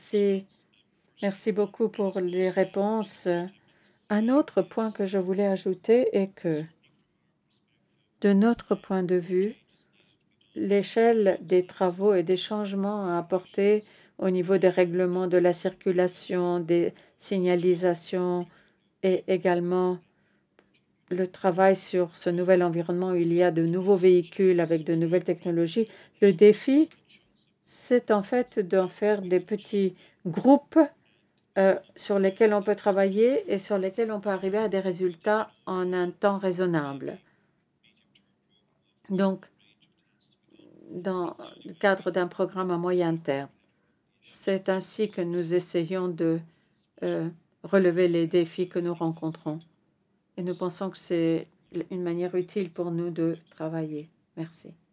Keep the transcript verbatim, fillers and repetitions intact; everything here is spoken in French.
Merci. Merci beaucoup pour les réponses. Un autre point que je voulais ajouter est que, de notre point de vue, l'échelle des travaux et des changements à apporter au niveau des règlements de la circulation, des signalisations et également le travail sur ce nouvel environnement où il y a de nouveaux véhicules avec de nouvelles technologies, le défi, c'est en fait d'en faire des petits groupes euh, sur lesquels on peut travailler et sur lesquels on peut arriver à des résultats en un temps raisonnable. Donc, dans le cadre d'un programme à moyen terme. C'est ainsi que nous essayons de euh, relever les défis que nous rencontrons. Et nous pensons que c'est une manière utile pour nous de travailler. Merci.